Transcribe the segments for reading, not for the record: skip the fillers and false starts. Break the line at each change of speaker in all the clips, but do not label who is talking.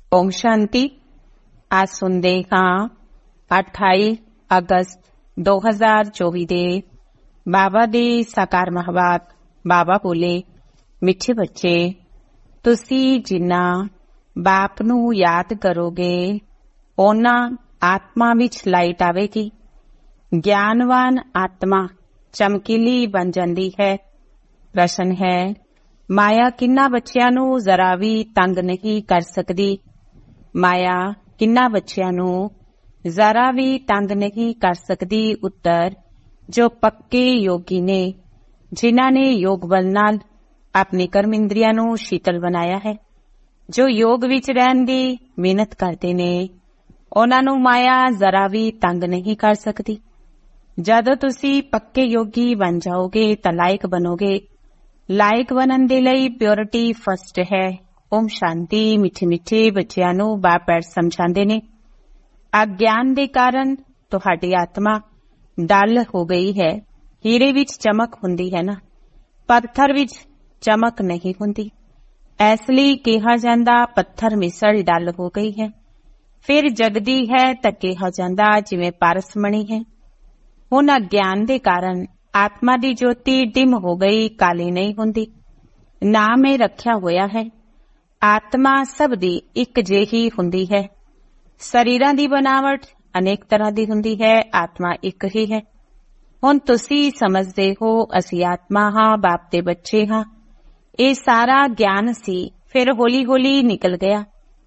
ओम शांति। आज सुनते हाँ 28 अगस्त 2024 ਦੇ ਬਾਬਾ ਦੇ ਸਾਕਾਰ ਮਹਾਵਾਕ। ਬਾਬਾ ਬੋਲੇ, ਮਿੱਠੇ ਬੱਚੇ, ਤੁਸੀਂ ਜਿੰਨਾ ਬਾਪ ਨੂੰ ਯਾਦ ਕਰੋਗੇ ਉਹਨਾਂ ਆਤਮਾ ਵਿੱਚ ਲਾਈਟ ਆਵੇਗੀ। ਗਿਆਨਵਾਨ ਆਤਮਾ ਚਮਕੀਲੀ ਬਣ ਜਾਂਦੀ ਹੈ। ਪ੍ਰਸ਼ਨ ਹੈ, ਮਾਇਆ ਕਿੰਨਾ ਬੱਚਿਆਂ ਨੂੰ ਜ਼ਰਾ ਵੀ ਤੰਗ ਨਹੀਂ ਕਰ ਸਕਦੀ? ਮਾਇਆ ਕਿੰਨਾ ਬੱਚਿਆਂ ਨੂੰ ਜ਼ਰਾ ਵੀ ਤੰਗ ਨਹੀਂ ਕਰ ਸਕਦੀ? ਉੱਤਰ, ਜੋ ਪੱਕੇ ਯੋਗੀ ਨੇ, ਜਿਨ੍ਹਾਂ ਨੇ ਯੋਗ ਬਲ ਨਾਲ ਆਪਣੀ ਕਰਮ ਇੰਦਰੀਆਂ ਨੂੰ ਸ਼ੀਤਲ ਬਣਾਇਆ ਹੈ, ਜੋ ਯੋਗ ਵਿੱਚ ਰਹਿਣ ਦੀ ਮਿਹਨਤ ਕਰਦੇ ਨੇ, ਉਹਨਾਂ ਨੂੰ ਮਾਇਆ ਜ਼ਰਾ ਵੀ ਤੰਗ ਨਹੀਂ ਕਰ ਸਕਦੀ। ਜਦੋਂ ਤੁਸੀਂ ਪੱਕੇ ਯੋਗੀ ਬਣ ਜਾਓਗੇ ਤਾਂ ਲਾਇਕ ਬਣੋਗੇ। ਲਾਇਕ ਬਣਨ ਦੇ ਲਈ ਪਿਓਰਿਟੀ ਫਸਟ ਹੈ। ਓਮ ਸ਼ਾਂਤੀ। ਮਿੱਠੇ ਮਿੱਠੇ ਬੱਚਿਆਂ ਨੂੰ ਬਾਪ ਸਮਝਾਉਂਦੇ ਨੇ, ਅਗਿਆਨ ਦੇ ਕਾਰਨ ਤੁਹਾਡੀ ਆਤਮਾ ਡਲ ਹੋ ਗਈ ਹੈ। ਹੀਰੇ ਵਿੱਚ ਚਮਕ ਹੁੰਦੀ ਹੈ ਨਾ, ਪੱਥਰ ਵਿੱਚ ਚਮਕ ਨਹੀਂ ਹੁੰਦੀ। ਇਸ ਲਈ ਕਿਹਾ ਜਾਂਦਾ ਪੱਥਰ ਮਿਸਲ ਡਲ ਹੋ ਗਈ ਹੈ। ਫਿਰ ਜਗਦੀ ਹੈ ਤਾਂ ਕਿਹਾ ਜਾਂਦਾ ਜਿਵੇਂ ਪਾਰਸਮਣੀ ਹੈ। ਹੁਣ ਅਗਿਆਨ ਦੇ ਕਾਰਨ ਆਤਮਾ ਦੀ ਜੋਤੀ ਡਿਮ ਹੋ ਗਈ, ਕਾਲੀ ਨਹੀਂ ਹੁੰਦੀ। ਨਾਮ ਇਹ ਰੱਖਿਆ ਹੋਇਆ ਹੈ, ਆਤਮਾ ਸਭ ਦੀ ਇੱਕ ਜਿਹੀ ਹੁੰਦੀ ਹੈ। ਸਰੀਰਾਂ ਦੀ ਬਣਾਵਟ ਅਨੇਕ ਤਰ੍ਹਾਂ ਦੀ ਹੁੰਦੀ ਹੈ, ਆਤਮਾ ਇੱਕ ਹੀ ਹੈ। ਹੁਣ ਤੁਸੀਂ ਸਮਝਦੇ ਹੋ ਅਸੀਂ ਆਤਮਾ ਹਾਂ, ਬਾਪ ਦੇ ਬੱਚੇ ਹਾਂ। ਇਹ ਸਾਰਾ ਗਿਆਨ ਸੀ, ਫਿਰ ਹੌਲੀ ਹੌਲੀ ਨਿਕਲ ਗਿਆ।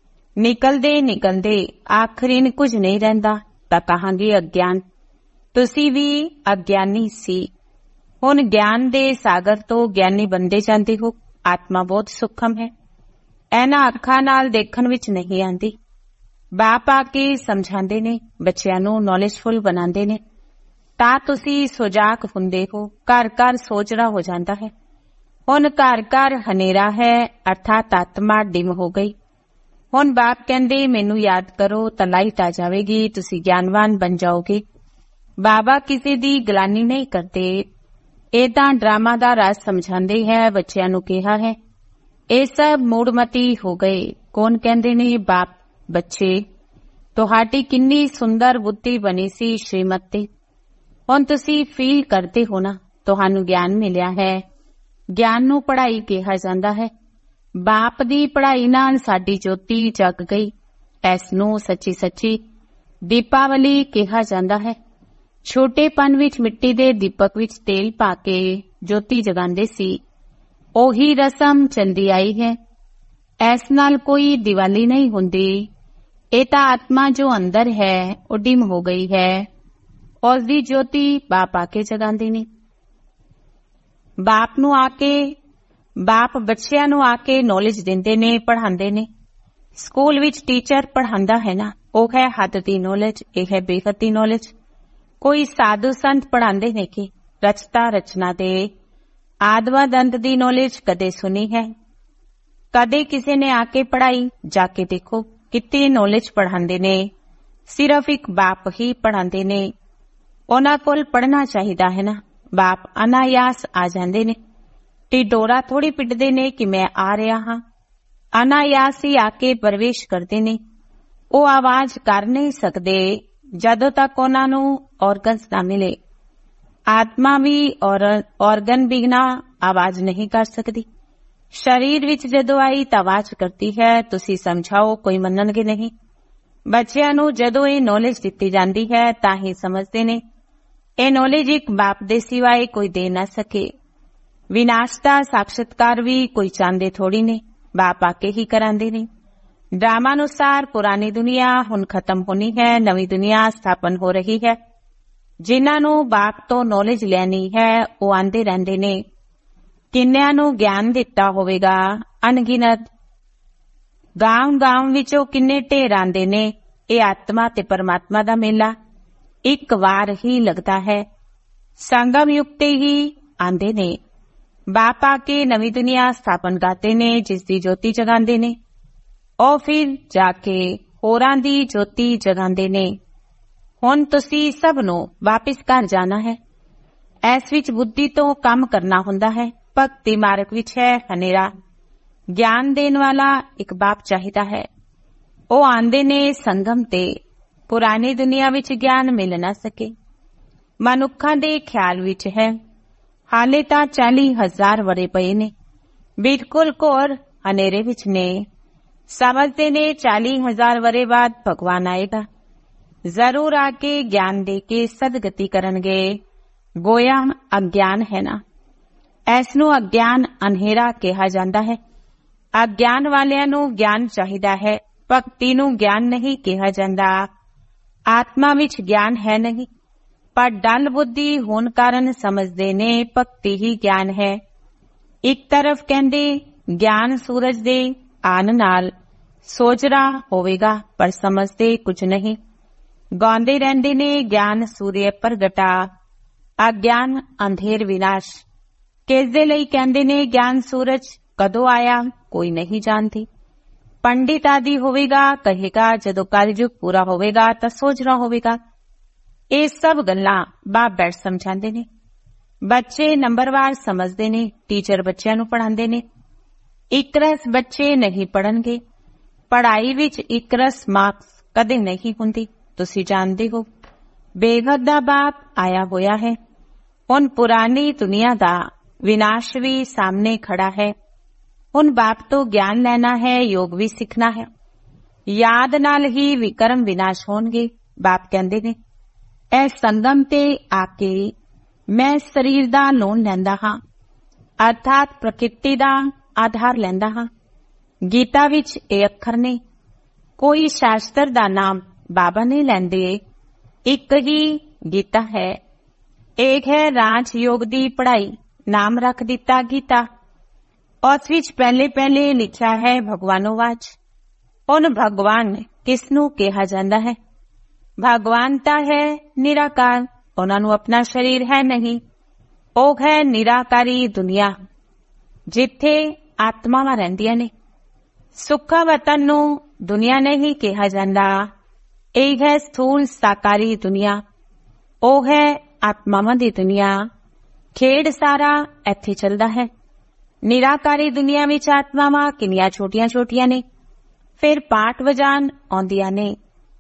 ਨਿਕਲਦੇ ਆਖਿਰ ਕੁਝ ਨਹੀਂ ਰਹਿੰਦਾ ਤਾਂ ਕਹਾਂਗੇ ਅਗਿਆਨ। ਤੁਸੀਂ ਵੀ ਅਗਿਆਨੀ ਸੀ, ਹੁਣ ਗਿਆਨ ਦੇ ਸਾਗਰ ਤੋਂ ਗਿਆਨੀ ਬਣਦੇ ਜਾਂਦੇ ਹੋ। ਆਤਮਾ ਬਹੁਤ ਸੂਖਮ ਹੈ, ਇਹਨਾਂ ਅੱਖਾਂ ਨਾਲ ਦੇਖਣ ਵਿੱਚ ਨਹੀਂ ਆਉਂਦੀ। ਬਾਪ ਆ ਕੇ ਸਮਝਾਉਂਦੇ ਨੇ, ਬੱਚਿਆਂ ਨੂੰ ਨੌਲੇਜਫੁਲ ਬਣਾਉਂਦੇ ਨੇ, ਤਾਂ ਤੁਸੀਂ ਸੁਜਾਗ ਹੁੰਦੇ ਹੋ। ਘਰ ਘਰ ਸੋਚਣਾ ਹੋ ਜਾਂਦਾ ਹੈ। ਹੁਣ ਘਰ ਘਰ ਹਨੇਰਾ ਹੈ, ਅਰਥਾਤ ਆਤਮਾ ਡਿਮ ਹੋ ਗਈ। ਹੁਣ ਬਾਪ ਕਹਿੰਦੇ ਮੈਨੂੰ ਯਾਦ ਕਰੋ ਤਾਂ ਲਾਈਟ ਆ ਜਾਵੇਗੀ, ਤੁਸੀਂ ਗਿਆਨਵਾਨ ਬਣ ਜਾਓਗੇ। ਬਾਬਾ ਕਿਸੇ ਦੀ ਗਲਾਨੀ ਨਹੀਂ ਕਰਦੇ, ਇਹ ਤਾਂ ਡਰਾਮਾ ਦਾ ਰਾਜ ਸਮਝਾਉਂਦੇ ਹੈ। ਬੱਚਿਆਂ ਨੂੰ ਕਿਹਾ ਹੈ ਇਹ ਸਭ ਮੂੜਮਤੀ ਹੋ ਗਏ। ਕੌਣ ਕਹਿੰਦੇ ਨੇ? ਬਾਪ। ਬੱਚੇ, ਤੁਹਾਡੀ ਕਿੰਨੀ ਸੁੰਦਰ ਬੁੱਧੀ ਬਣੀ ਸੀ ਸ਼੍ਰੀਮਤ ਤੇ। ਹੁਣ ਤੁਸੀਂ ਫੀਲ ਕਰਦੇ ਹੋ ਨਾ, ਤੁਹਾਨੂੰ ਗਿਆਨ ਮਿਲਿਆ ਹੈ। ਗਿਆਨ ਨੂੰ ਪੜ੍ਹਾਈ ਕਿਹਾ ਜਾਂਦਾ ਹੈ। ਬਾਪ ਦੀ ਪੜ੍ਹਾਈ ਨਾਲ ਸਾਡੀ ਜੋਤੀ ਜਗ ਗਈ। ਇਸ ਨੂੰ ਸੱਚੀ ਸੱਚੀ ਦੀਪਾਵਲੀ ਕਿਹਾ ਜਾਂਦਾ ਹੈ। ਛੋਟੇਪਨ ਵਿੱਚ ਮਿੱਟੀ ਦੇ ਦੀਪਕ ਵਿੱਚ ਤੇਲ ਪਾ ਕੇ ਜੋਤੀ ਜਗਾਉਂਦੇ ਸੀ, ਉਹੀ ਰਸਮ ਚਲਦੀ ਆਈ ਹੈ। ਇਸ ਨਾਲ ਕੋਈ ਦੀਵਾਲੀ ਨਹੀਂ ਹੁੰਦੀ। ਇਹ ਤਾਂ ਆਤਮਾ ਜੋ ਅੰਦਰ ਹੈ ਉਹ ਡਿਮ ਹੋ ਗਈ ਹੈ, ਉਸ ਦੀ ਜੋਤੀ ਬਾਪ ਆ ਕੇ ਜਗਾਉਂਦੇ ਨੇ। ਬਾਪ ਬੱਚਿਆਂ ਨੂੰ ਆ ਕੇ ਨੌਲੇਜ ਦਿੰਦੇ ਨੇ, ਪੜ੍ਹਾਉਂਦੇ ਨੇ। ਸਕੂਲ ਵਿੱਚ ਟੀਚਰ ਪੜ੍ਹਾਉਂਦਾ ਹੈ ਨਾ, ਉਹ ਹੈ ਹੱਦ ਦੀ ਨੌਲੇਜ, ਇਹ ਹੈ ਬੇਹੱਦ ਦੀ ਨੌਲੇਜ। ਕੋਈ ਸਾਧੂ ਸੰਤ ਪੜ੍ਹਾਉਂਦੇ ਨੇ ਕਿ ਰਚਤਾ ਰਚਨਾ ਦੇ ਆਦਿ ਅੰਤ ਦੀ ਨੌਲੇਜ ਕਦੇ ਸੁਣੀ ਹੈ? ਕਦੇ ਕਿਸੇ ਨੇ ਆ ਕੇ ਪੜ੍ਹਾਈ? ਜਾ ਕੇ ਦੇਖੋ ਕਿਤੇ ਨੌਲੇਜ ਪੜ੍ਹਾਉਂਦੇ ਨੇ। ਸਿਰਫ ਇੱਕ ਬਾਪ ਹੀ ਪੜ੍ਹਾਉਂਦੇ ਨੇ। ਉਹਨਾਂ ਕੋਲ ਪੜ੍ਹਨਾ ਚਾਹੀਦਾ ਹੈ ਨਾ। ਬਾਪ ਅਨਾਯਾਸ ਆ ਜਾਂਦੇ ਨੇ, ਢਿਡੋਰਾ ਥੋੜੀ ਪਿੱਟਦੇ ਨੇ ਕਿ ਮੈਂ ਆ ਰਿਹਾ ਹਾਂ। ਅਨਾਯਾਸ ਹੀ ਆ ਕੇ ਪ੍ਰਵੇਸ਼ ਕਰਦੇ ਨੇ। ਉਹ ਆਵਾਜ਼ ਕਰ ਨਹੀਂ ਸਕਦੇ ਜਦੋਂ ਤੱਕ ਉਹਨਾਂ ਨੂੰ ਔਰਗਨਸ ਨਾ ਮਿਲੇ। ਆਤਮਾ ਵੀ ਔਰਗਨ ਬਿਨਾ ਆਵਾਜ਼ ਨਹੀਂ ਕਰ ਸਕਦੀ। ਸਰੀਰ ਵਿੱਚ ਜਦੋਂ ਆਈ ਤਾਂ ਆਵਾਜ਼ ਕਰਦੀ ਹੈ। ਤੁਸੀਂ ਸਮਝਾਓ, ਕੋਈ ਮੰਨਣਗੇ ਨਹੀਂ। ਬੱਚਿਆਂ ਨੂੰ ਜਦੋਂ ਇਹ ਨੌਲੇਜ ਦਿੱਤੀ ਜਾਂਦੀ ਹੈ ਤਾਂ ਹੀ ਸਮਝਦੇ ਨੇ। ਇਹ ਨੌਲੇਜ ਇੱਕ ਬਾਪ ਦੇ ਸਿਵਾਏ ਕੋਈ ਦੇ ਨਾ ਸਕੇ। ਵਿਨਾਸ਼ ਦਾ ਸਾਖਸ਼ਾਤਕਾਰ ਵੀ ਕੋਈ ਚਾਹੁੰਦੇ ਥੋੜੀ ਨੇ, ਬਾਪ ਆ ਕੇ ਹੀ ਕਰਾਉਂਦੇ ਨੇ। ਡਰਾਮਾ ਅਨੁਸਾਰ ਪੁਰਾਣੀ ਦੁਨੀਆ ਹੁਣ ਖਤਮ ਹੋਣੀ ਹੈ, ਨਵੀਂ ਦੁਨੀਆ ਸਥਾਪਨ ਹੋ ਰਹੀ ਹੈ। ਜਿਨ੍ਹਾਂ ਨੂੰ ਬਾਪ ਤੋਂ ਨੌਲੇਜ ਲੈਣੀ ਹੈ ਉਹ ਆਂਦੇ ਰਹਿੰਦੇ ਨੇ। ਕਿੰਨਿਆਂ ਨੂੰ ਗਿਆਨ ਦਿੱਤਾ ਹੋਵੇਗਾ? ਅਣਗਿਣਤ। ਗਾਂਵ ਵਿੱਚੋਂ ਕਿੰਨੇ ਢੇਰ ਆਂਦੇ ਨੇ। ਇਹ ਆਤਮਾ ਤੇ ਪਰਮਾਤਮਾ ਦਾ ਮੇਲਾ ਇੱਕ ਵਾਰ ਹੀ ਲੱਗਦਾ ਹੈ। ਸੰਗਮ ਯੁਗ ਤੇ ਹੀ ਆਂਦੇ ਨੇ। ਬਾਪ ਆ ਕੇ ਨਵੀਂ ਦੁਨੀਆ ਸਥਾਪਨ ਕਰਦੇ ਨੇ, ਜਿਸ ਦੀ ਜੋਤੀ ਜਗਾਉਂਦੇ ਨੇ। ਉਹ ਫਿਰ ਜਾ ਕੇ ਹੋਰਾਂ ਦੀ ਜੋਤੀ ਜਗਾਉਂਦੇ ਨੇ। ਹੁਣ ਤੁਸੀਂ ਸਭ ਨੂੰ ਵਾਪਿਸ ਘਰ ਜਾਣਾ ਹੈ। ਇਸ ਵਿੱਚ ਬੁੱਧੀ ਤੋਂ ਕੰਮ ਕਰਨਾ ਹੁੰਦਾ ਹੈ। ਭਗਤੀ ਮਾਰਗ ਵਿੱਚ ਹੈ ਹਨੇਰਾ। ਗਿਆਨ ਦੇਣ ਵਾਲਾ ਇੱਕ ਬਾਪ ਚਾਹੀਦਾ ਹੈ। ਉਹ ਆਂਦੇ ਨੇ ਸੰਗਮ ਤੇ ਪੁਰਾਣੀ ਦੁਨੀਆ ਵਿੱਚ ਗਿਆਨ ਮਿਲ ਨਾ ਸਕੇ। ਮਨੁੱਖਾਂ ਦੇ ਖਿਆਲ ਵਿੱਚ ਹੈ ਹਾਲੇ ਤਾਂ 40,000 ਵਰੇ ਪਏ ਨੇ, ਬਿਲਕੁਲ ਘੋਰ ਹਨੇਰੇ ਵਿੱਚ ਨੇ। ਸਮਝਦੇ ਨੇ 40,000 ਵਰੇ ਬਾਅਦ ਭਗਵਾਨ ਆਏਗਾ, ਜ਼ਰੂਰ ਆ ਕੇ ਗਿਆਨ ਦੇ ਕੇ ਸਦਗਤੀ ਕਰਨਗੇ। ਗੋਇਆ ਅਗਿਆਨ ਹੈ ਨਾ, ਇਸ ਨੂੰ ਅਗਿਆਨ ਅੰਧੇਰਾ ਕਿਹਾ ਜਾਂਦਾ ਹੈ। ਅਗਿਆਨ ਵਾਲਿਆਂ ਨੂੰ ਗਿਆਨ ਚਾਹੀਦਾ ਹੈ, ਭਗਤੀ ਨੂੰ ਗਿਆਨ ਨਹੀਂ ਕਿਹਾ ਜਾਂਦਾ। ਆਤਮਾ ਵਿੱਚ ਗਿਆਨ ਹੈ ਨਹੀਂ, ਪਰ ਡਲ ਬੁੱਧੀ ਹੋਣ ਕਾਰਨ ਸਮਝਦੇ ਨੇ ਭਗਤੀ ਹੀ ਗਿਆਨ ਹੈ। ਇੱਕ ਤਰਫ ਕਹਿੰਦੇ ਗਿਆਨ ਸੂਰਜ ਦੇ ਆਉਣ ਨਾਲ ਸੋਜਰਾ ਹੋਵੇਗਾ, ਪਰ ਸਮਝਦੇ ਕੁਝ ਨਹੀਂ। ਗਾਉਂਦੇ ਰਹਿੰਦੇ ਨੇ ਗਿਆਨ ਸੂਰਯ ਪ੍ਰਗਟਾ, ਅਗਿਆਨ ਅੰਧੇਰ ਵਿਨਾਸ਼। ਕਿਸ ਦੇ ਲਈ ਕਹਿੰਦੇ ਨੇ ਗਿਆਨ ਸੂਰਜ ਕਦੋਂ ਆਇਆ ਕੋਈ ਨਹੀਂ ਜਾਣਦੀ। ਪੰਡਿਤ ਆਦਿ ਹੋਵੇਗਾ ਕਹੇਗਾ ਜਦੋਂ ਕਲਯੁਗ ਪੂਰਾ ਹੋਵੇਗਾ ਤਾਂ ਸੋਜਰਾ ਹੋਵੇਗਾ। ਇਹ ਸਭ ਗੱਲਾਂ ਬਾਪ ਬੈਠ ਸਮਝਾਉਂਦੇ ਨੇ। ਬੱਚੇ ਨੰਬਰਵਾਰ ਸਮਝਦੇ ਨੇ, ਟੀਚਰ ਬੱਚਿਆਂ ਨੂੰ ਪੜ੍ਹਾਉਂਦੇ ਨੇ। ਇੱਕ ਰਸ ਬੱਚੇ ਨਹੀਂ ਪੜ੍ਹਨਗੇ। ਪੜ੍ਹਾਈ ਵਿੱਚ ਇੱਕ ਰਸ ਮਾਰਕਸ ਕਦੇ ਨਹੀਂ ਹੁੰਦੀ, ਤੁਸੀਂ ਜਾਣਦੇ ਹੋ। ਬੇਗਤ ਦਾ ਬਾਪ ਆਇਆ ਹੋਇਆ ਹੈ। ਹੁਣ ਪੁਰਾਣੀ ਦੁਨੀਆ ਦਾ ਵਿਨਾਸ਼ ਵੀ ਸਾਹਮਣੇ ਖੜਾ ਹੈ। ਹੁਣ ਬਾਪ ਤੋਂ ਗਿਆਨ ਲੈਣਾ ਹੈ, ਯੋਗ ਵੀ ਸਿੱਖਣਾ ਹੈ। ਯਾਦ ਨਾਲ ਹੀ ਵਿਕਰਮ ਵਿਨਾਸ਼ ਹੋਣਗੇ। ਬਾਪ ਕਹਿੰਦੇ ਨੇ ਇਹ ਸੰਗਮ ਤੇ ਆ ਕੇ ਮੈਂ ਸਰੀਰ ਦਾ ਲੋਨ ਲੈਂਦਾ ਹਾਂ, ਅਰਥਾਤ ਪ੍ਰਕਿਰਤੀ ਦਾ ਆਧਾਰ ਲੈਂਦਾ ਹਾਂ। ਗੀਤਾ ਵਿੱਚ ਇਹ ਅੱਖਰ ਨੇ। ਕੋਈ ਸ਼ਾਸਤਰ ਦਾ ਨਾਮ ਬਾਬਾ ਨਹੀਂ ਲੈਂਦੇ, ਇੱਕ ਹੀ ਗੀਤਾ ਹੈ। ਇੱਕ ਹੈ ਰਾਜ ਯੋਗ ਦੀ ਪੜ੍ਹਾਈ, ਨਾਮ ਰੱਖ ਦਿੱਤਾ ਗੀਤਾ। ਉਸ ਵਿੱਚ ਪਹਿਲੇ ਲਿਖਿਆ ਹੈ ਭਗਵਾਨੋਵਾਚ। ਹੁਣ ਭਗਵਾਨ ਕਿਸ ਨੂੰ ਕਿਹਾ ਜਾਂਦਾ ਹੈ? ਭਗਵਾਨ ਤਾਂ ਹੈ ਨਿਰਾਕਾਰ, ਉਹਨਾਂ ਨੂੰ ਆਪਣਾ ਸਰੀਰ ਹੈ ਨਹੀਂ। ਉਹ ਹੈ ਨਿਰਾਕਾਰੀ ਦੁਨੀਆ ਜਿੱਥੇ ਆਤਮਾਵਾਂ ਰਹਿੰਦੀਆਂ ਨੇ। ਸੁੱਖਾ ਵਤਨ ਨੂੰ ਦੁਨੀਆ ਨਹੀਂ ਕਿਹਾ ਜਾਂਦਾ। ਇਹ ਹੈ ਸਥੂਲ ਸਾਕਾਰੀ ਦੁਨੀਆ, ਉਹ ਹੈ ਆਤਮਾਵਾਂ ਦੀ ਦੁਨੀਆ। ਖੇਡ ਸਾਰਾ ਇੱਥੇ ਚੱਲਦਾ ਹੈ। ਨਿਰਾਕਾਰੀ ਦੁਨੀਆ ਵਿੱਚ ਆਤਮਾਵਾਂ ਕਿੰਨੀਆਂ ਛੋਟੀਆਂ ਨੇ, ਫਿਰ ਪਾਠ ਵਜਾਨ ਆਉਂਦੀਆਂ ਨੇ।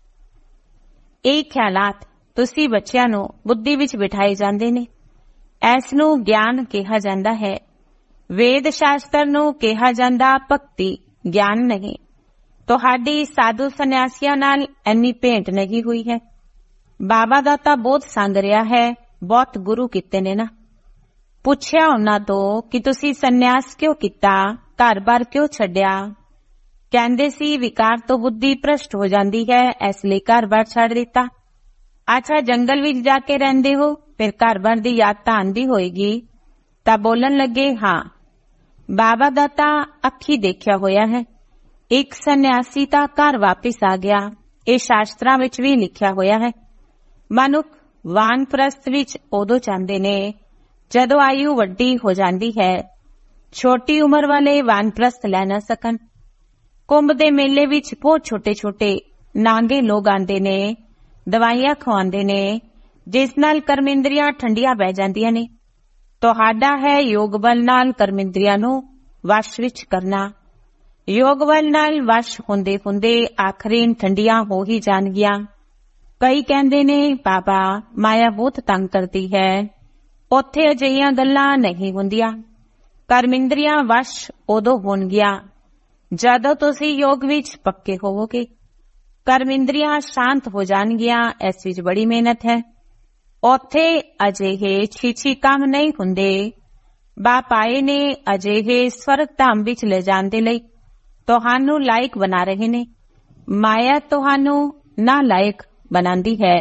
ਇਹ ਖਿਆਲਾਤ ਤੁਸੀਂ ਬੱਚਿਆਂ ਨੂੰ ਬੁੱਧੀ ਵਿੱਚ ਬਿਠਾਏ ਜਾਂਦੇ ਨੇ। ਇਸ ਨੂੰ ਗਿਆਨ ਕਿਹਾ ਜਾਂਦਾ ਹੈ। ਵੇਦ ਸ਼ਾਸਤਰ ਨੂੰ ਕਿਹਾ ਜਾਂਦਾ ਭਗਤੀ, ਗਿਆਨ ਨਹੀਂ। ਤੁਹਾਡੀ ਸਾਧੂ ਸੰਨਿਆਸੀਆਂ ਨਾਲ ਇੰਨੀ ਭੇਂਟ ਨਹੀਂ ਹੋਈ ਹੈ। ਬਾਬਾ ਦਾ ਤਾਂ ਬਹੁਤ ਸੰਗ ਰਿਹਾ ਹੈ, ਬਹੁਤ ਗੁਰੂ ਕੀਤੇ ਨੇ ਨਾ। ਪੁੱਛਿਆ ਉਹਨਾਂ ਤੋਂ ਕਿ ਤੁਸੀਂ ਸੰਨਿਆਸ ਕਿਉਂ ਕੀਤਾ, ਘਰ-ਬਾਰ ਕਿਉਂ ਛੱਡਿਆ? ਕਹਿੰਦੇ ਸੀ ਵਿਕਾਰ ਤੋਂ ਬੁੱਧੀ ਭ੍ਰਸ਼ਟ ਹੋ ਜਾਂਦੀ ਹੈ, ਇਸ ਲਈ ਘਰ-ਬਾਰ ਛੱਡ ਦਿੱਤਾ। ਅੱਛਾ, ਜੰਗਲ ਵਿੱਚ ਜਾ ਕੇ ਰਹਿੰਦੇ ਹੋ, ਫਿਰ ਘਰ-ਬਾਰ ਦੀ ਯਾਦ ਤਾਂ ਆਂਦੀ ਹੋਏਗੀ। ਤਾਂ ਬੋਲਣ ਲੱਗੇ ਹਾਂ, ਬਾਬਾ ਦਾ ਤਾਂ ਅੱਖੀ ਦੇਖਿਆ ਹੋਇਆ ਹੈ। ਇੱਕ ਸੰਨਿਆਸੀ ਤਾਂ ਘਰ ਵਾਪਿਸ ਆ ਗਿਆ। ਇਹ ਸ਼ਾਸਤਰਾਂ ਵਿੱਚ ਵੀ ਲਿਖਿਆ ਹੋਇਆ ਹੈ। ਮਨੁੱਖ ਵਾਨਪ੍ਰਸਥ ਵਿੱਚ ਉਦੋਂ ਜਾਂਦੇ ਨੇ ਜਦੋਂ ਆਯੂ ਵੱਡੀ ਹੋ ਜਾਂਦੀ ਹੈ। ਛੋਟੀ ਉਮਰ ਵਾਲੇ ਵਾਨਪ੍ਰਸਥ ਲੈ ਨਾ ਸਕਣ। ਕੁੰਭ ਦੇ ਮੇਲੇ ਵਿੱਚ ਬਹੁਤ ਛੋਟੇ ਨਾਂਗੇ ਲੋਕ ਆਉਂਦੇ ਨੇ, ਦਵਾਈਆਂ ਖਵਾਉਂਦੇ ਨੇ, ਜਿਸ ਨਾਲ ਕਰਮਿੰਦਰੀਆਂ ਠੰਡੀਆਂ ਬਹਿ ਜਾਂਦੀਆਂ ਨੇ। ਤੁਹਾਡਾ ਹੈ ਯੋਗ ਬਲ ਨਾਲ ਕਰਮਿੰਦਰੀਆਂ ਨੂੰ ਵਸ਼ ਵਿੱਚ ਕਰਨਾ। ਯੋਗ ਬਲ ਨਾਲ ਵਸ਼ ਹੁੰਦੇ ਆਖਰੀ ਠੰਡੀਆਂ ਹੋ ਹੀ ਜਾਣਗੀਆਂ। ਕਈ ਕਹਿੰਦੇ ਨੇ ਬਾਬਾ ਮਾਇਆ ਬਹੁਤ ਤੰਗ ਕਰਦੀ ਹੈ। ਉੱਥੇ ਅਜਿਹੀਆਂ ਗੱਲਾਂ ਨਹੀਂ ਹੁੰਦੀਆਂ। ਕਰਮਿੰਦਰੀਆਂ ਵਸ਼ ਉਦੋਂ ਹੋਣਗੀਆਂ ਜਦੋਂ ਤੁਸੀਂ ਯੋਗ ਵਿੱਚ ਪੱਕੇ ਹੋਵੋਗੇ। ਕਰਮਿੰਦਰੀਆਂ ਸ਼ਾਂਤ ਹੋ ਜਾਣਗੀਆਂ। ਇਸ ਵਿੱਚ ਬੜੀ ਮਿਹਨਤ ਹੈ। ਉੱਥੇ ਅਜਿਹੇ ਛੀਛੀ ਕੰਮ ਨਹੀਂ ਹੁੰਦੇ। ਬਾਪ ਆਏ ਨੇ ਅਜਿਹੇ ਸਵਰਗ ਧਾਮ ਵਿੱਚ ਲੈ ਜਾਣ ਦੇ ਲਈ। ਤੁਹਾਨੂੰ ਲਾਇਕ ਬਣਾ ਰਹੇ ਨੇ। ਮਾਇਆ ਤੁਹਾਨੂੰ ਨਾ ਲਾਇਕ ਬਣਾਉਂਦੀ ਹੈ,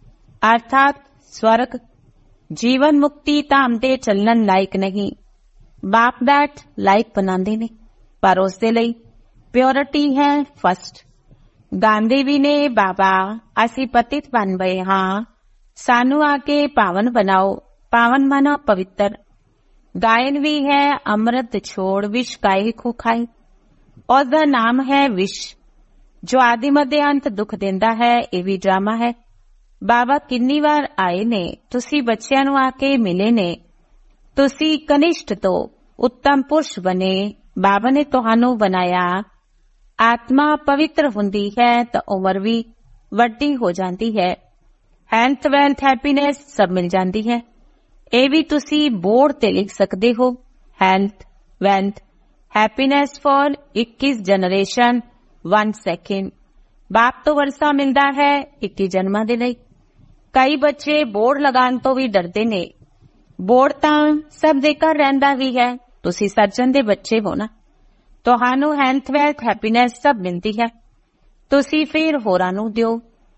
ਅਰਥਾਤ ਸਵਰਗ ਜੀਵਨ ਮੁਕਤੀ ਧਾਮ ਤੇ ਚੱਲਣ ਲਾਇਕ ਨਹੀਂ। ਬਾਪ ਬੈਠ ਲਾਇਕ ਬਣਾਉਂਦੇ ਨੇ, ਪਰ ਉਸ ਦੇ ਲਈ ਪਿਓਰਿਟੀ ਹੈ ਫਸਟ। ਗਾਂਧੀ ਵੀ ਨੇ ਬਾਬਾ ਅਸੀਂ ਪਤਿਤ ਬਣ ਗਏ ਹਾਂ, ਸਾਨੂੰ ਆ ਕੇ ਪਾਵਨ ਬਣਾਓ। ਪਾਵਨ ਮਾਨਾ ਪਵਿੱਤਰ। ਗਾਇਨ ਵੀ ਹੈ ਅੰਮ੍ਰਿਤ ਛੋੜ ਵਿਸ਼ ਕਾਏ ਖੋ ਖਾਏ। ਉਸ ਦਾ ਨਾਮ ਹੈ ਵਿਸ਼, ਜੋ ਆਦਿ ਮੱਧ ਅੰਤ ਦੁੱਖ ਦਿੰਦਾ ਹੈ। ਇਹ ਵੀ ਡਰਾਮਾ ਹੈ। ਬਾਬਾ ਕਿੰਨੀ ਵਾਰ ਆਏ ਨੇ, ਤੁਸੀਂ ਬੱਚਿਆਂ ਨੂੰ ਆ ਕੇ ਮਿਲੇ ਨੇ। ਤੁਸੀਂ ਕਨਿਸ਼ਟ ਤੋਂ ਉੱਤਮ ਪੁਰਸ਼ ਬਣੇ। ਬਾਬਾ ਨੇ ਤੁਹਾਨੂੰ ਬਣਾਇਆ। ਆਤਮਾ ਪਵਿੱਤਰ ਹੁੰਦੀ ਹੈ ਤਾਂ ਉਮਰ ਵੀ ਵੱਡੀ ਹੋ ਜਾਂਦੀ ਹੈ। ਹੈਲਥ, ਵੈਲਥ, ਹੈਪੀਨੈਸ ਸਭ ਮਿਲ ਜਾਂਦੀ ਹੈ। ਇਹ ਵੀ ਤੁਸੀਂ ਬੋਰਡ ਤੇ ਲਿਖ ਸਕਦੇ ਹੋ। Health, wealth, happiness for 21 generation 1 second. ਬਾਪ ਤੋਂ ਵਰਸਾ ਮਿਲਦਾ ਹੈ 21 ਜਨਮਾਂ ਦੇ ਲਈ। ਕਈ ਬੱਚੇ ਬੋਰਡ ਲਗਾਉਣ ਤੋਂ ਵੀ ਡਰਦੇ ਨੇ। ਬੋਰਡ ਤਾਂ ਸਭ ਦੇ ਘਰ ਰਹਿੰਦਾ ਵੀ ਹੈ। ਤੁਸੀਂ ਸਰਜਨ ਦੇ ਬੱਚੇ ਹੋ ਨਾ। ਤੁਹਾਨੂੰ ਹੈਲਥ, ਵੈਲਥ, ਹੈਪੀਨੈਸ ਸਭ ਮਿਲਦੀ ਹੈ। ਤੁਸੀਂ ਫਿਰ ਹੋਰਾਂ ਨੂੰ ਦਿਓ।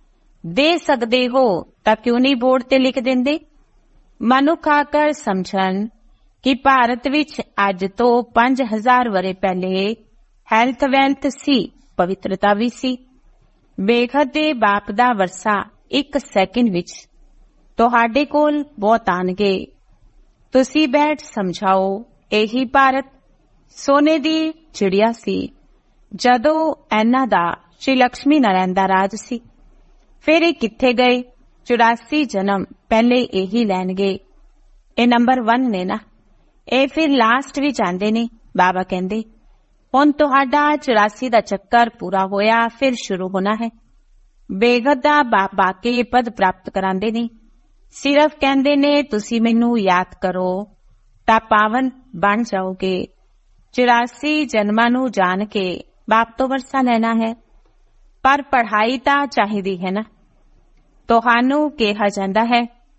ਦੇ ਸਕਦੇ ਹੋ ਤਾਂ ਕਿਉਂ ਨਹੀਂ ਬੋਰਡ ਤੇ ਲਿਖ ਦਿੰਦੇ। ਮਨੁੱਖ ਆਕਰ ਸਮਝਣ ਕਿ ਭਾਰਤ ਵਿੱਚ ਅੱਜ ਤੋਂ 5000 ਵਰ੍ਹੇ ਪਹਿਲੇ ਹੈਲਥ, ਵੈਲਥ ਸੀ, ਪਵਿੱਤਰਤਾ ਵੀ ਸੀ। ਬੇਖਤ ਦੇ ਬਾਪ ਦਾ ਵਰਸਾ 1 ਸੈਕਿੰਡ ਵਿੱਚ ਤੁਹਾਡੇ ਕੋਲ ਬਹੁਤ ਆਣਗੇ। ਤੁਸੀਂ ਬੈਠ ਸਮਝਾਓ। ਇਹੀ ਭਾਰਤ ਸੋਨੇ ਦੀ ਚਿੜੀਆ ਸੀ ਜਦੋਂ ਇਹਨਾਂ ਦਾ ਸ਼੍ਰੀ ਲక్ష్ਮੀ ਨਾਰਾਇਣ ਦਾ ਰਾਜ ਸੀ। ਫਿਰ ਇਹ ਕਿੱਥੇ ਗਏ? 84 ਜਨਮ ਪਹਿਲੇ ਇਹੀ ਲੈਣਗੇ। ਇਹ ਨੰਬਰ 1 ਨੇ ਨਾ। ਇਹ ਫਿਰ ਲਾਸਟ ਵਿੱਚ ਆਂਦੇ ਨੇ। ਬਾਬਾ ਕਹਿੰਦੇ ਹੁਣ ਤੁਹਾਡਾ 84 ਦਾ ਚੱਕਰ ਪੂਰਾ ਹੋਇਆ, ਫਿਰ ਸ਼ੁਰੂ ਹੋਣਾ ਹੈ। ਬੇਗਤ ਦਾ ਬਾਪ ਆ ਕੇ ਪਦ ਪ੍ਰਾਪਤ ਕਰਾਂਦੇ ਨੇ। ਸਿਰਫ ਕਹਿੰਦੇ ਨੇ ਤੁਸੀਂ ਮੈਨੂੰ ਯਾਦ ਕਰੋ ਤਾਂ ਪਾਵਨ ਬਣ ਜਾਓਗੇ। 84 ਜਨਮਾਂ ਨੂੰ ਜਾਣ ਕੇ ਬਾਪ ਤੋਂ ਵਰਸਾ ਲੈਣਾ ਹੈ। ਪਰ ਪੜ੍ਹਾਈ ਤਾਂ ਚਾਹੀਦੀ ਹੈ ਨਾ। ਤੁਹਾਨੂੰ ਕਿਹਾ ਜਾਂਦਾ ਹੈ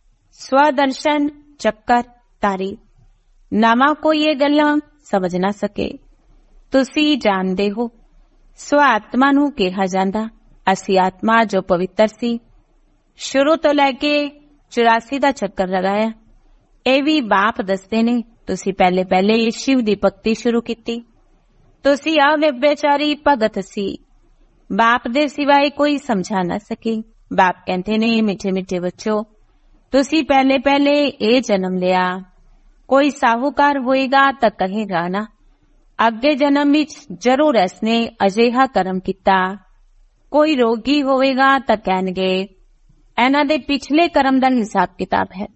ਸਵਦਰਸ਼ਨ ਚੱਕਰ ਤਾਰੀ। ਨਵਾਂ ਕੋਈ ਇਹ ਗੱਲਾਂ ਸਮਝ ਨਾ ਸਕੇ। ਤੁਸੀਂ ਜਾਣਦੇ ਹੋ ਸਵ ਆਤਮਾ ਨੂੰ ਕਿਹਾ ਜਾਂਦਾ। ਅਸੀਂ ਆਤਮਾ ਜੋ ਪਵਿੱਤਰ ਸੀ, ਸ਼ੁਰੂ ਤੋਂ ਲੈ ਕੇ 84 ਦਾ ਚੱਕਰ ਲਗਾਇਆ। ਇਹ ਵੀ ਬਾਪ ਦੱਸਦੇ ਨੇ ਤੁਸੀਂ ਪਹਿਲੇ ਸ਼ਿਵ ਦੀ ਭਗਤੀ ਸ਼ੁਰੂ ਕੀਤੀ। ਤੁਸੀਂ ਅਵਿਭਿਚਾਰੀ ਭਗਤ ਸੀ। ਬਾਪ ਦੇ ਸਿਵਾਏ ਕੋਈ ਸਮਝਾ ਨਾ ਸਕੇ। ਬਾਪ ਕਹਿੰਦੇ ਨੇ ਮਿੱਠੇ ਮਿੱਠੇ ਬੱਚੋ, ਤੁਸੀਂ ਪਹਿਲੇ ਇਹ ਜਨਮ ਲਿਆ। ਕੋਈ ਸਾਹੂਕਾਰ ਹੋਏਗਾ ਤਾਂ ਕਹੇਗਾ ਨਾ ਅੱਗੇ ਜਨਮ ਵਿੱਚ ਜ਼ਰੂਰ ਇਸਨੇ ਅਜਿਹਾ ਕਰਮ ਕੀਤਾ। ਕੋਈ ਰੋਗੀ ਹੋਵੇਗਾ ਤਾਂ ਕਹਿਣਗੇ ਇਹਨਾਂ ਦੇ ਪਿਛਲੇ ਕਰਮ ਦਾ ਹਿਸਾਬ ਕਿਤਾਬ ਹੈ।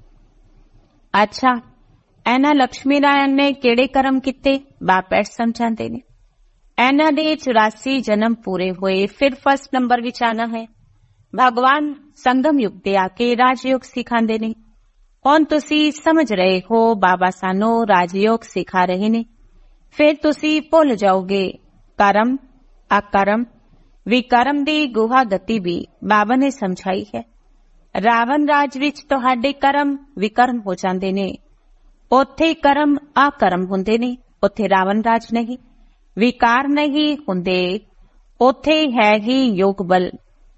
ਅੱਛਾ, ਇਹਨਾਂ ਲక్ష్ਮੀ ਨਾਰਾਇਣ ਨੇ ਕਿਹੜੇ ਕਰਮ ਕੀਤੇ? ਬਾਪ ਐਸ ਸਮਝਾਉਂਦੇ ਨੇ ਇਹਨਾਂ ਦੇ 84 ਜਨਮ ਪੂਰੇ ਹੋਏ। ਫਿਰ ਫਸਟ ਨੰਬਰ ਵਿੱਚ ਆਣਾ ਹੈ। ਭਗਵਾਨ ਸੰਗਮ ਯੁਗ ਤੇ ਆ ਕੇ ਰਾਜਯੋਗ ਸਿਖਾਉਂਦੇ ਨੇ। ਹੁਣ ਤੁਸੀਂ ਸਮਝ ਰਹੇ ਹੋ ਬਾਬਾ ਸਾਨੂੰ ਰਾਜਯੋਗ ਸਿਖਾ ਰਹੇ ਨੇ। ਫਿਰ ਤੁਸੀਂ ਭੁੱਲ ਜਾਓਗੇ ਕਰਮ, ਅਕਰਮ, ਵਿਕਰਮ ਦੀ ਗੁਹਾ ਗਤੀ ਵੀ ਬਾਬਾ ਨੇ ਸਮਝਾਈ ਹੈ। ਰਾਵਣ ਰਾਜ ਵਿੱਚ ਤੁਹਾਡੇ ਕਰਮ ਵਿਕਰਮ ਹੋ ਜਾਂਦੇ ਨੇ। ਉੱਥੇ ਕਰਮ ਅਕਰਮ ਹੁੰਦੇ ਨੇ। ਉੱਥੇ ਰਾਵਣ ਰਾਜ ਨਹੀਂ, ਵਿਕਾਰ ਨਹੀਂ ਹੁੰਦੇ। ਉੱਥੇ ਹੈ ਹੀ ਯੋਗ ਬਲ।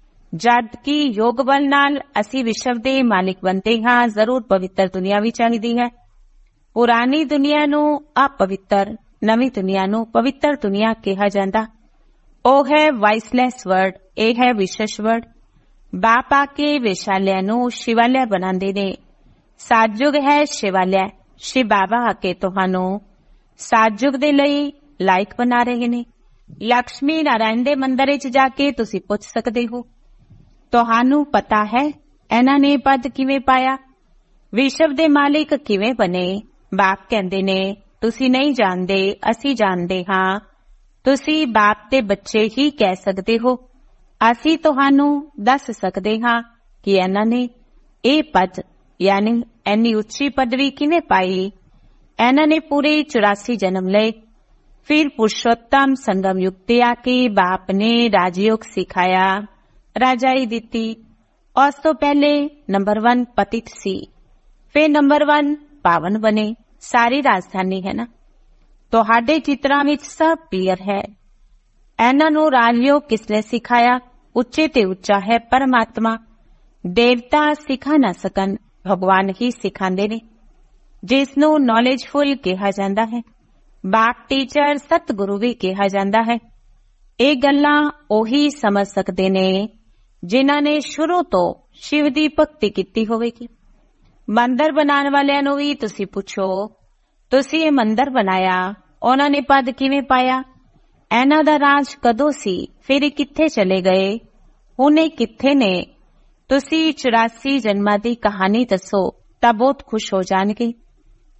ਜਦ ਕਿ ਯੋਗ ਬਲ ਨਾਲ ਅਸੀਂ ਵਿਸ਼ਵ ਦੇ ਮਾਲਿਕ ਬਣਦੇ ਹਾਂ। ਜ਼ਰੂਰ ਪਵਿੱਤਰ ਦੁਨੀਆ ਵੀ ਚਾਹੀਦੀ ਹੈ। ਪੁਰਾਣੀ ਦੁਨੀਆ ਨੂੰ ਅਪਵਿੱਤਰ, ਨਵੀਂ ਦੁਨੀਆ ਨੂੰ ਪਵਿੱਤਰ ਦੁਨੀਆ ਕਿਹਾ ਜਾਂਦਾ। ਉਹ ਹੈ ਵਾਇਸਲੈਸ ਵਰਡ। ਇਹ ਹੈ ਵਿਸ਼ੇਸ਼ ਵਰਡ। ਬਾਪ ਆ ਕੇ ਵਿਸ਼ਾਲਿਆ ਨੂੰ ਸ਼ਿਵਾਲਿਆ ਬਣਾਉਂਦੇ ਨੇ। ਸਾਜਯੁਗ ਹੈ ਸ਼ਿਵਾਲਿਆ। ਸ਼ਿਵ ਬਾਬਾ ਆ ਕੇ ਤੁਹਾਨੂੰ ਸਾਜਯੁਗ ਦੇ ਲਈ ਲਾਇਕ ਬਣਾ ਰਹੇ ਨੇ। ਲక్ష్ਮੀ ਨਾਰਾਇਣ ਦੇ ਮੰਦਿਰ ਵਿੱਚ ਜਾ ਕੇ ਤੁਸੀਂ ਪੁੱਛ ਸਕਦੇ ਹੋ ਤੁਹਾਨੂੰ ਪਤਾ ਹੈ ਇਹਨਾਂ ਨੇ ਪਦ ਕਿਵੇਂ ਪਾਇਆ? ਵਿਸ਼ਵ ਦੇ ਮਾਲਿਕ ਕਿਵੇਂ ਬਣੇ? ਬਾਪ ਕਹਿੰਦੇ ਨੇ ਤੁਸੀਂ ਨਹੀਂ ਜਾਣਦੇ, ਅਸੀਂ ਜਾਣਦੇ ਹਾਂ। ਤੁਸੀਂ ਬਾਪ ਦੇ ਬੱਚੇ ਹੀ ਕਹਿ ਸਕਦੇ ਹੋ। ਅਸੀਂ ਤੁਹਾਨੂੰ ਦੱਸ ਸਕਦੇ ਹਾਂ ਕਿ ਇਹਨਾਂ ਨੇ ਇਹ ਪਦ ਯਾਨੀ ਇੰਨੀ ਉੱਚੀ ਪਦਵੀ ਕਿਵੇਂ ਪਾਈ। ਇਹਨਾਂ ਨੇ ਪੂਰੇ 84 ਜਨਮ ਲਏ। ਫਿਰ ਪੁਰਸ਼ੋਤਮ ਸੰਗਮ ਯੁਗ ਤੇ ਆ ਕੇ ਬਾਪ ਨੇ ਰਾਜਯੋਗ ਸਿਖਾਇਆ, ਰਾਜਾਈ ਦਿੱਤੀ। ਉਸ ਤੋਂ ਪਹਿਲੇ ਨੰਬਰ 1 ਪਤਿਤ ਸੀ। ਫਿਰ ਨੰਬਰ 1 ਪਾਵਨ ਬਣੇ। ਸਾਰੀ ਰਾਜਧਾਨੀ ਹੈ ਨਾ। ਤੁਹਾਡੇ ਚਿੱਤਰਾਂ ਵਿੱਚ ਸਭ ਕਲੀਅਰ ਹੈ। ਇਹਨਾਂ ਨੂੰ ਰਾਜਯੋਗ ਕਿਸ ਨੇ ਸਿਖਾਇਆ? ਉੱਚੇ ਤੇ ਉੱਚਾ ਹੈ ਪਰਮਾਤਮਾ। ਦੇਵਤਾ ਸਿਖਾ ਨਾ ਸਕਣ, ਭਗਵਾਨ ਹੀ ਸਿਖਾਉਂਦੇ ਨੇ, ਜਿਸ ਨੂੰ ਨੌਲੇਜਫੁਲ ਕਿਹਾ ਜਾਂਦਾ ਹੈ। ਬਾਪ ਟੀਚਰ ਸਤਿਗੁਰੂ ਵੀ ਕਿਹਾ ਜਾਂਦਾ ਹੈ। ਇਹ ਗੱਲਾਂ ਉਹੀ ਸਮਝ ਸਕਦੇ ਨੇ ਜਿਨ੍ਹਾਂ ਨੇ ਸ਼ੁਰੂ ਤੋਂ ਸ਼ਿਵ ਦੀ ਭਗਤੀ ਕੀਤੀ ਹੋਵੇਗੀ। ਮੰਦਰ ਬਣਾਉਣ ਵਾਲਿਆਂ ਨੂੰ ਵੀ ਤੁਸੀਂ ਪੁੱਛੋ, ਤੁਸੀਂ ਇਹ ਮੰਦਰ ਬਣਾਇਆ, ਉਹਨਾਂ ਨੇ ਪਦ ਕਿਵੇਂ ਪਾਇਆ? ਇਹਨਾਂ ਦਾ ਰਾਜ ਕਦੋਂ ਸੀ? ਫਿਰ ਇਹ ਕਿੱਥੇ ਚਲੇ ਗਏ? ਹੁਣ ਇਹ ਕਿੱਥੇ ਨੇ? ਤੁਸੀਂ 84 ਜਨਮਾਂ ਦੀ ਕਹਾਣੀ ਦੱਸੋ ਤਾਂ ਬਹੁਤ ਖੁਸ਼ ਹੋ ਜਾਣਗੇ।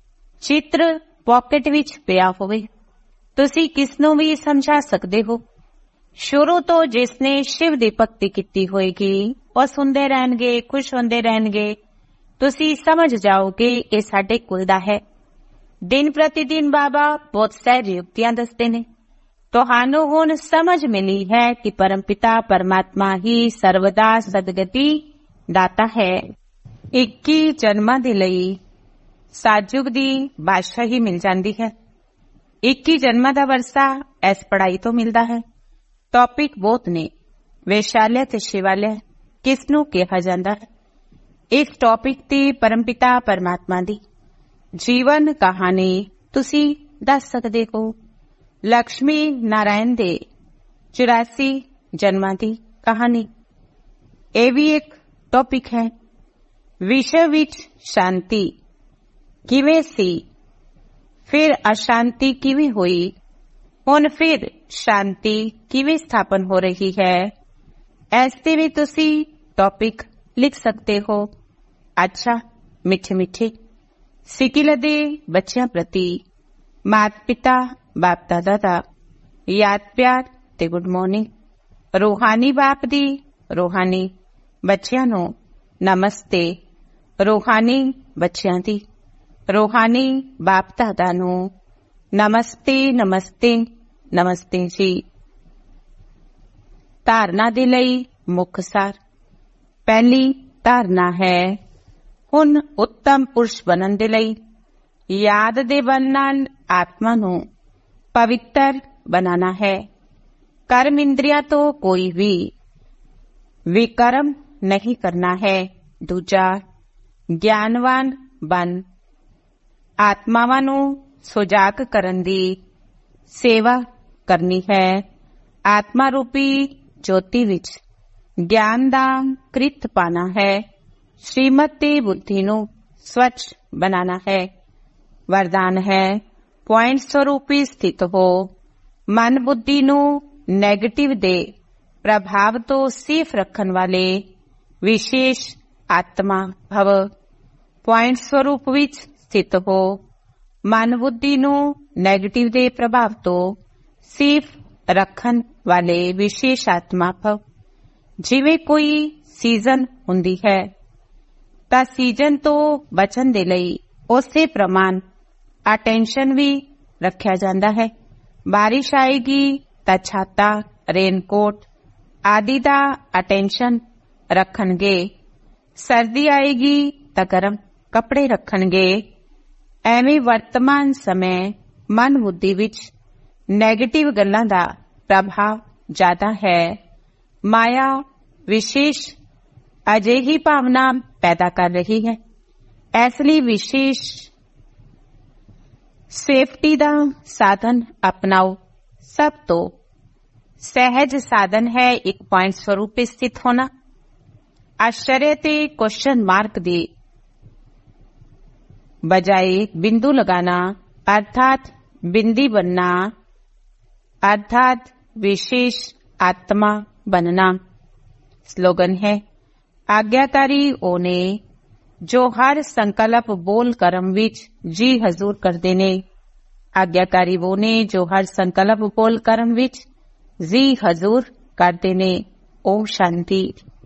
ਚਿੱਤਰ ਪਾਕਟ ਵਿੱਚ ਪਿਆ ਹੋਵੇ, ਤੁਸੀਂ ਕਿਸ ਨੂੰ ਵੀ ਸਮਝਾ ਸਕਦੇ ਹੋ। ਸ਼ੁਰੂ ਤੋਂ ਜਿਸਨੇ ਸ਼ਿਵ ਦੀ ਭਗਤੀ ਕੀਤੀ ਹੋਏਗੀ ਉਹ ਸੁਣਦੇ ਰਹਿਣਗੇ, ਖੁਸ਼ ਹੁੰਦੇ ਰਹਿਣਗੇ। ਤੁਸੀਂ ਸਮਝ ਜਾਓਗੇ ਇਹ ਸਾਡੇ ਕੁਲ ਦਾ ਹੈ। ਦਿਨ ਪ੍ਰਤੀ ਦਿਨ ਬਾਬਾ ਬਹੁਤ ਸਾਰੀ ਯੁਕਤੀਆਂ ਦੱਸਦੇ ਨੇ। ਤੁਹਾਨੂੰ ਹੁਣ ਸਮਝ ਮਿਲੀ ਹੈ ਕਿ ਪਰਮਪਿਤਾ ਪਰਮਾਤਮਾ ਹੀ ਸਰਵਦਾ ਸਦਗਤੀ ਦਾਤਾ ਹੈ। 21 ਜਨਮਾਂ ਦੇ ਲਈ ਸਾਜੁਗ ਦੀ ਬਾਦਸ਼ਾਹੀ ਮਿਲ ਜਾਂਦੀ ਹੈ। 21 ਜਨਮਾਂ ਦਾ ਵਰਸਾ ਇਸ ਪੜ੍ਹਾਈ ਤੋਂ ਮਿਲਦਾ ਹੈ। ਟੌਪਿਕ ਬਹੁਤ ਨੇ। ਵੈਸ਼ਾਲਿਆ ਤੇ ਸ਼ਿਵਾਲਿਆ ਕਿਸ ਨੂੰ ਕਿਹਾ ਜਾਂਦਾ ਹੈ? ਇਸ ਟੌਪਿਕ ਤੇ ਪਰਮਪਿਤਾ ਪਰਮਾਤਮਾ ਦੀ ਜੀਵਨ ਕਹਾਣੀ ਤੁਸੀਂ ਦੱਸ ਸਕਦੇ ਹੋ। ਲਕਸ਼ਮੀ ਨਾਰਾਇਣ ਦੇ 84 ਜਨਮਾਂ ਦੀ ਕਹਾਣੀ, ਇਹ ਵੀ ਇੱਕ ਟੌਪਿਕ ਹੈ। ਵਿਸ਼ਵ ਵਿੱਚ ਸ਼ਾਂਤੀ ਕਿਵੇਂ ਸੀ, ਫਿਰ ਅਸ਼ਾਂਤੀ ਕਿਵੇਂ ਹੋਈ, ਹੁਣ ਫਿਰ ਸ਼ਾਂਤੀ ਕਿਵੇਂ ਸਥਾਪਨ ਹੋ ਰਹੀ ਹੈ, ਇਸ ਤੇ ਵੀ ਤੁਸੀਂ ਟੌਪਿਕ ਲਿਖ ਸਕਦੇ ਹੋ। ਅੱਛਾ, ਮਿੱਠੇ ਮਿੱਠੇ ਸਿਕਿਲ ਦੇ ਬੱਚਿਆਂ ਪ੍ਰਤੀ ਮਾਤਾ ਪਿਤਾ ਬਾਪ ਦਾਦਾ ਦਾ ਯਾਦ ਪਿਆਰ ਤੇ ਗੁੱਡ ਮਾਰਨਿੰਗ। ਰੂਹਾਨੀ ਬਾਪ ਦੀ ਰੂਹਾਨੀ ਬੱਚਿਆਂ ਨੂੰ ਨਮਸਤੇ। ਰੂਹਾਨੀ ਬੱਚਿਆਂ ਦੀ ਰੂਹਾਨੀ ਬਾਪ ਦਾਦਾ ਨੂੰ ਨਮਸਤੇ ਨਮਸਤੇ ਨਮਸਤੇ ਜੀ। ਧਾਰਨਾ ਦੇ ਲਈ ਮੁੱਖ ਸਾਰ। ਪਹਿਲੀ ਧਾਰਨਾ ਹੈ ਹੁਣ ਉੱਤਮ ਪੁਰਸ਼ ਬਣਨ ਦੇ ਲਈ ਯਾਦ ਦੇ ਬਲ ਨਾਲ ਆਤਮਾ ਨੂੰ ਪਵਿੱਤਰ ਬਣਾਉਣਾ ਹੈ। ਕਰਮ ਇੰਦਰੀਆਂ ਤੋਂ ਕੋਈ ਵੀ ਵਿਕਰਮ ਨਹੀਂ ਕਰਨਾ ਹੈ। ਦੂਜਾ, ਗਿਆਨਵਾਨ ਬਣ ਆਤਮਾਵਾਂ ਨੂੰ ਸੁਜਾਗ ਕਰਨ ਦੀ ਸੇਵਾ ਕਰਨੀ ਹੈ। ਆਤਮਾ ਰੂਪੀ ਜੋਤੀ ਵਿੱਚ ਗਿਆਨ ਦਾ ਕ੍ਰਿਤ ਪਾਣਾ ਹੈ। ਸ਼੍ਰੀਮਤ ਤੇ ਬੁੱਧੀ ਨੂੰ ਸਵੱਛ ਬਣਾਣਾ ਹੈ। ਵਰਦਾਨ ਹੈ ਪੁਆਇੰਟ ਸਰੂਪੀ ਸਥਿਤ ਹੋ। ਮਨ ਬੁੱਧੀ ਨੂੰ ਨੈਗੇਟਿਵ ਦੇ ਪ੍ਰਭਾਵ ਤੋਂ ਸੇਫ ਰੱਖਣ ਵਾਲੇ ਵਿਸ਼ੇਸ਼ ਆਤਮਾ ਭਵ। ਪੁਆਇੰਟ ਸਰੂਪ ਵਿੱਚ ਸਥਿਤ ਹੋ। ਮਨ ਬੁੱਧੀ ਨੂੰ ਨੈਗੇਟਿਵ ਦੇ ਪ੍ਰਭਾਵ ਤੋਂ ਸੇਫ ਰੱਖਣ ਵਾਲੇ ਵਿਸ਼ੇਸ਼ ਆਤਮਾ ਭਵ। ਜਿਵੇਂ ਕੋਈ ਸੀਜ਼ਨ ਹੁੰਦੀ ਹੈ ਤਾਂ ਸੀਜ਼ਨ ਤੋਂ ਬਚਣ ਦੇ ਲਈ ਉਸੇ ਪ੍ਰਮਾਣ ਅਟੈਂਸ਼ਨ ਵੀ ਰੱਖਿਆ ਜਾਂਦਾ ਹੈ। ਬਾਰਿਸ਼ ਆਏਗੀ ਤਾਂ ਛਾਤਾ, ਰੇਨਕੋਟ ਆਦਿ ਦਾ ਅਟੈਂਸ਼ਨ ਰੱਖਣਗੇ। ਸਰਦੀ ਆਏਗੀ ਤਾਂ ਗਰਮ ਕੱਪੜੇ ਰੱਖਣਗੇ। ਐਵੇਂ ਵਰਤਮਾਨ ਸਮੇਂ ਮਨ ਬੁੱਧੀ ਵਿੱਚ ਨੈਗੇਟਿਵ ਗੱਲਾਂ ਦਾ ਪ੍ਰਭਾਵ ਜ਼ਿਆਦਾ ਹੈ। ਮਾਇਆ ਵਿਸ਼ੇਸ਼ ਅਜਿਹੀ ਭਾਵਨਾ ਪੈਦਾ ਕਰ ਰਹੀ ਹੈ। ਇਸ ਲਈ ਵਿਸ਼ੇਸ਼ ਸੇਫਟੀ ਦਾ ਸਾਧਨ ਅਪਣਾਓ। ਸਭ ਤੋਂ ਸਹਿਜ ਸਾਧਨ ਹੈ ਇੱਕ ਪੁਆਇੰਟ ਸਰੂਪ ਸਥਿਤ ਹੋਣਾ। ਆਸ਼ਚर्य ਤੇ ਕੁਐਸਚਨ ਮਾਰਕ ਦੀ बजाय बिंदु लगाना अर्थात बिंदी बनना अर्थात विशेष आत्मा बनना। स्लोगन है आज्ञाकारी ओने जो हर संकल्प बोल कर्म विच जी हजूर करते ने। आज्ञाकारी वो ने जो हर संकल्प बोल कर्म विच जी हजूर करते ने। ओम शांति।